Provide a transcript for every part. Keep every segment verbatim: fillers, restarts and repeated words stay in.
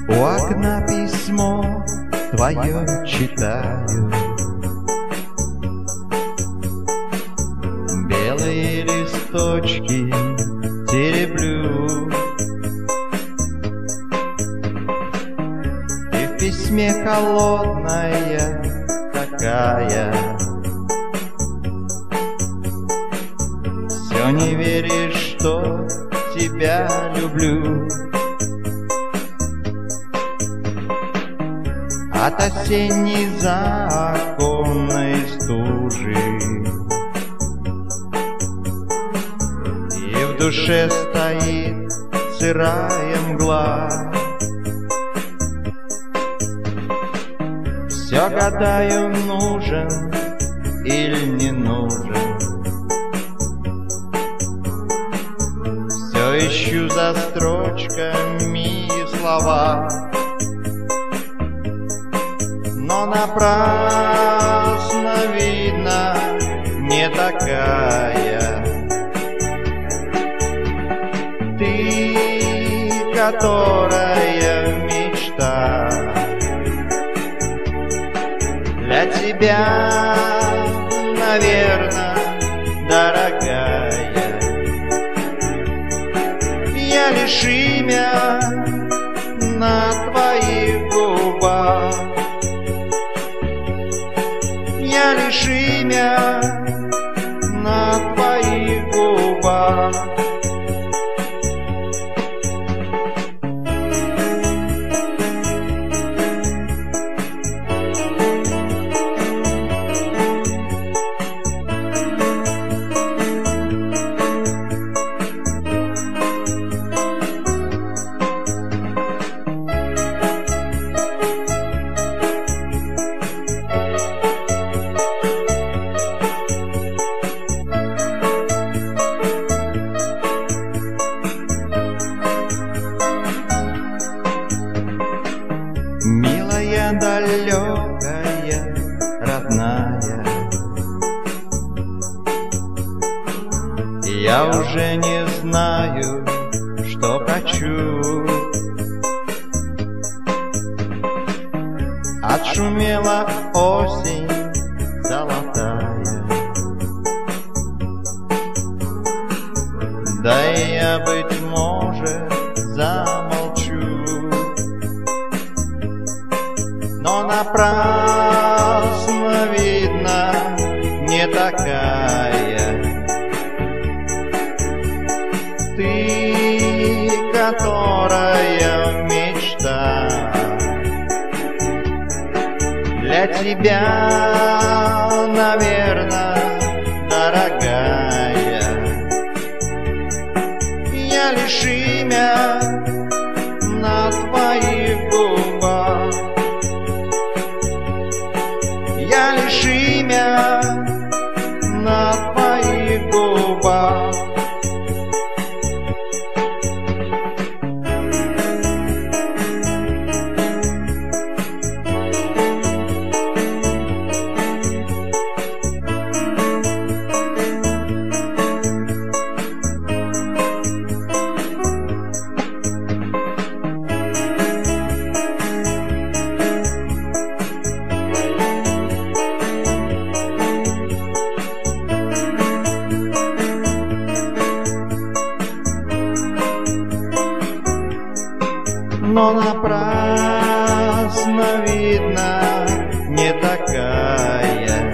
У окна письмо твое читаю, белые листочки тереблю. И в письме холодная такая, все не веришь, что тебя люблю. От осенней законной стужи и в душе стоит сырая мгла. Все гадаю, нужен или не нужен, все ищу за строчками слова. Но напрасно, видно, не такая ты, которая мечта. Для тебя, наверное, дорогая, я лишь имя на твоих губах. Я лишь имя на твоих губах. Милая, далекая, родная, я уже не знаю, что хочу. Отшумела осень золотая, да и я, быть может, замолчу. Но напрасно, видно, не такая ты, которая мечта. Для тебя, наверное, дорогая, я лишь имя на твоих губах. Я лишь имя на твоих губах. Но напрасно, видно, не такая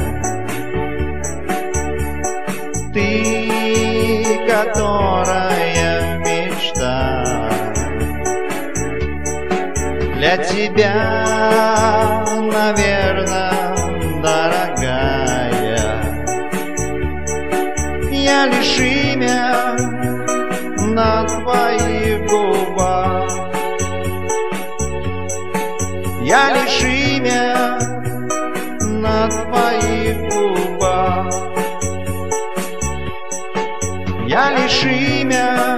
ты, которая мечта. Для тебя, наверное, дорогая, я лишь имя на твоих губах. Я лишь имя на твоих губах. Я лишь имя